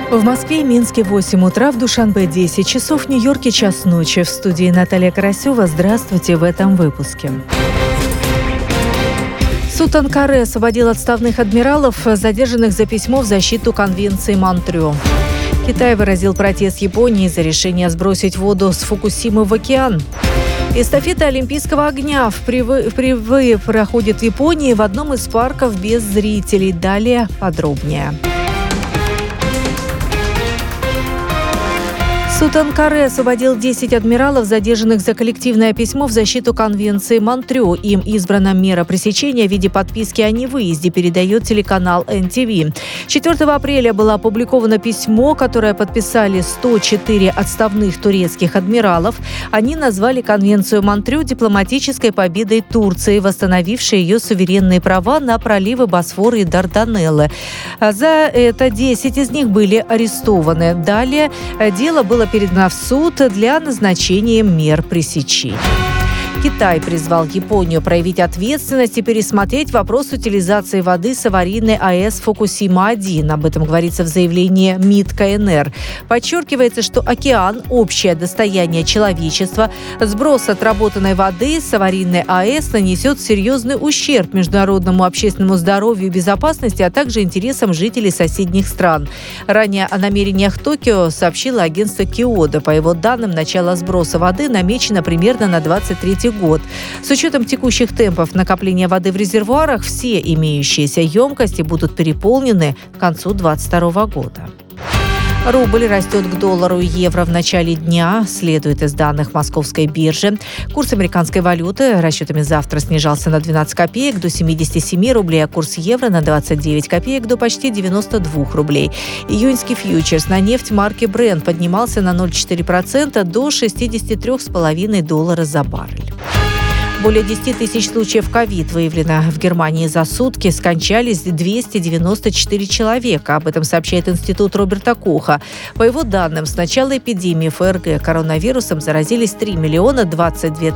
В Москве и Минске 8 утра, в Душанбе 10 часов, в Нью-Йорке час ночи. В студии Наталья Карасева. Здравствуйте в этом выпуске. Суд Анкары освободил отставных адмиралов, задержанных за письмо в защиту Конвенции Монтрё. Китай выразил протест Японии за решение сбросить воду с Фукусимы в океан. Эстафета Олимпийского огня впервые проходит в Японии в одном из парков без зрителей. Далее подробнее. Суд Анкары освободил 10 адмиралов, задержанных за коллективное письмо в защиту Конвенции Монтрё. Им избрана мера пресечения в виде подписки о невыезде, передает телеканал НТВ. 4 апреля было опубликовано письмо, которое подписали 104 отставных турецких адмиралов. Они назвали Конвенцию Монтрё дипломатической победой Турции, восстановившей ее суверенные права на проливы Босфора и Дарданеллы. За это 10 из них были арестованы. Далее дело было передано в суд для назначения мер пресечения. Китай призвал Японию проявить ответственность и пересмотреть вопрос утилизации воды с аварийной АЭС Фукусима-1. Об этом говорится в заявлении МИД КНР. Подчеркивается, что океан – общее достояние человечества. Сброс отработанной воды с аварийной АЭС нанесет серьезный ущерб международному общественному здоровью и безопасности, а также интересам жителей соседних стран. Ранее о намерениях Токио сообщило агентство Киодо. По его данным, начало сброса воды намечено примерно на 23 год. С учетом текущих темпов накопления воды в резервуарах, все имеющиеся емкости будут переполнены к концу 2022 года. Рубль растет к доллару и евро в начале дня, следует из данных Московской биржи. Курс американской валюты расчетами завтра снижался на 12 копеек до 77 рублей, а курс евро на 29 копеек до почти 92 рублей. Июньский фьючерс на нефть марки Brent поднимался на 0,4% до $63,5 за баррель. Более 10 тысяч случаев ковид выявлено в Германии за сутки. Скончались 294 человека. Об этом сообщает Институт Роберта Коха. По его данным, с начала эпидемии ФРГ коронавирусом заразились 3 022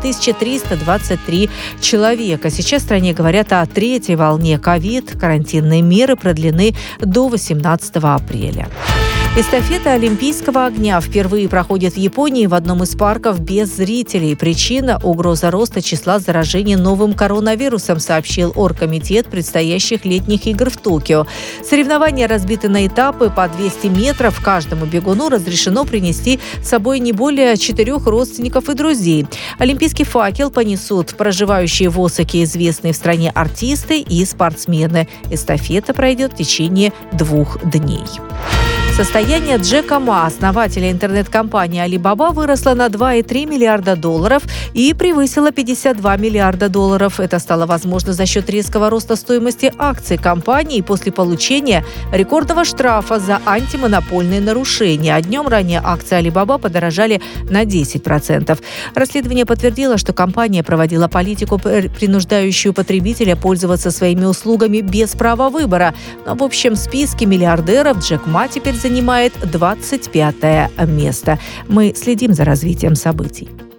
323 человека. Сейчас в стране говорят о третьей волне ковид. Карантинные меры продлены до 18 апреля. Эстафета Олимпийского огня впервые проходит в Японии в одном из парков без зрителей. Причина – угроза роста числа заражений новым коронавирусом, сообщил оргкомитет предстоящих летних игр в Токио. Соревнования разбиты на этапы по 200 метров. Каждому бегуну разрешено принести с собой не более 4 родственников и друзей. Олимпийский факел понесут проживающие в Осаке известные в стране артисты и спортсмены. Эстафета пройдет в течение 2 дней. Состояние Джека Ма, основателя интернет-компании Alibaba, выросло на $2,3 миллиарда и превысило $52 миллиарда. Это стало возможно за счет резкого роста стоимости акций компании после получения рекордного штрафа за антимонопольные нарушения. А днем ранее акции Alibaba подорожали на 10%. Расследование подтвердило, что компания проводила политику, принуждающую потребителя пользоваться своими услугами без права выбора. Но в общем списке миллиардеров Джек Ма теперь занимает 25 место. Мы следим за развитием событий.